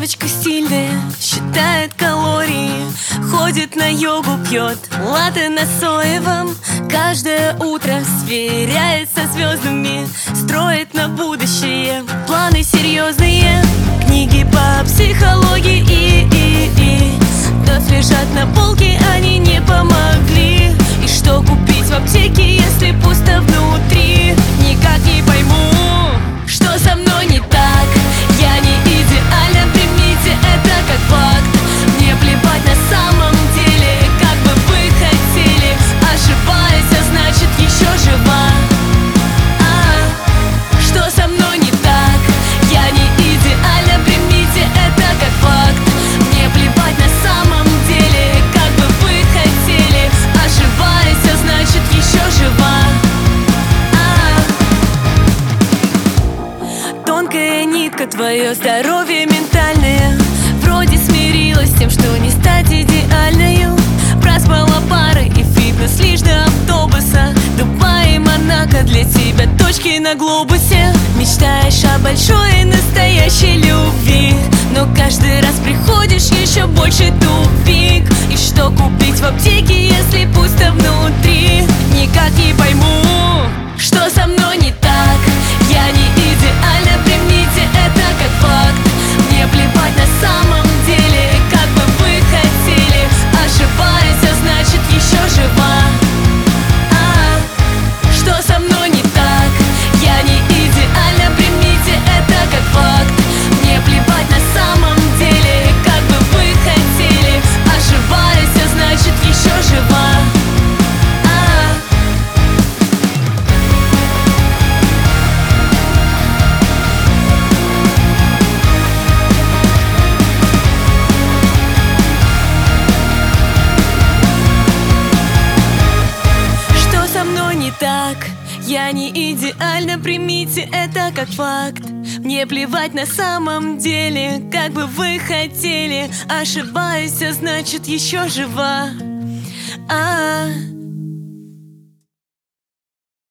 девочка стильная, считает калории, ходит на йогу, пьет латте на соевом. Каждое утро сверяется со звездами, строит на будущее планы серьезные. Книги по психологии да лежат на полке, они не помогли. И что купить в аптеке, если пусто внутри? Никак не пойму, что со мной не так. Я не идеальна, примите это как факт. Мне плевать на самом деле, как бы вы хотели. Ошибаюсь, а значит еще жива. Что со мной не так? Я не идеальна, примите это как факт. Мне плевать на самом деле, как бы вы хотели. Ошибаюсь, а значит еще жива. Тонкая нитка, твое здоровье ментальное. Вроде смирилась с тем, что не стать идеальною. Проспала пары и фитнес лишь до автобуса. Дубай и Монако для тебя точки на глобусе. Мечтаешь о большой и настоящей любви, но каждый раз приходишь еще больше тупик. И что купить в аптеке, если пусто внутри? Никак не пойму, что со мной не так. Я не идеальна, примите это как факт. Мне плевать на самом деле, как бы вы хотели. Ошибаюсь, а значит еще жива. Что со мной не так? Я не идеальна, примите это как факт. Мне плевать на самом деле, как бы вы хотели. Ошибаюсь, а значит еще жива. Так, я не идеальна, примите это как факт. Мне плевать на самом деле, как бы вы хотели. Ошибаюсь, а значит еще жива.